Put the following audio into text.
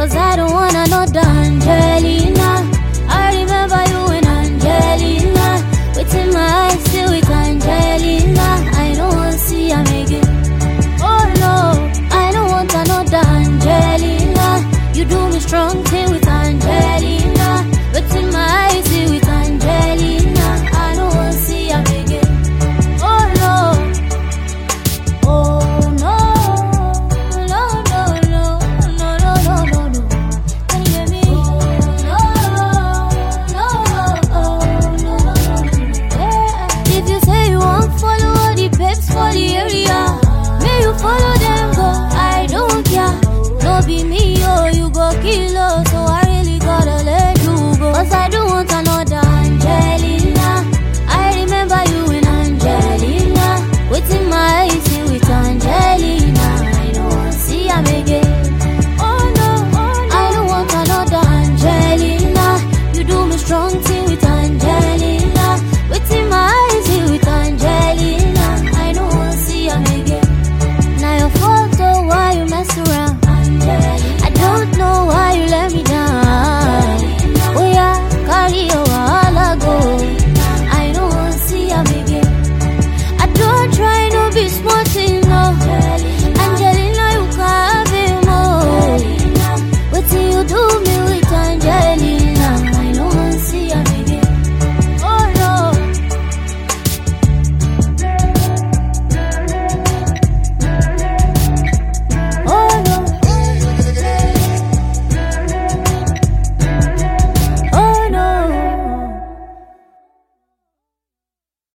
Cause I don't want another Angelina. I remember you in Angelina. Within my eyes, still with Angelina. I don't want to see her again. Oh no, I don't want another Angelina. You do me strong thing with Angelina. Within my eyes, still with Angelina. I don't want to see her again. Oh no. Oh no, no, no, no, no, no, no, no, no. Can you hear me? Oh no, no, no, no, yeah. If you say you want follow all the babes for the area, may you follow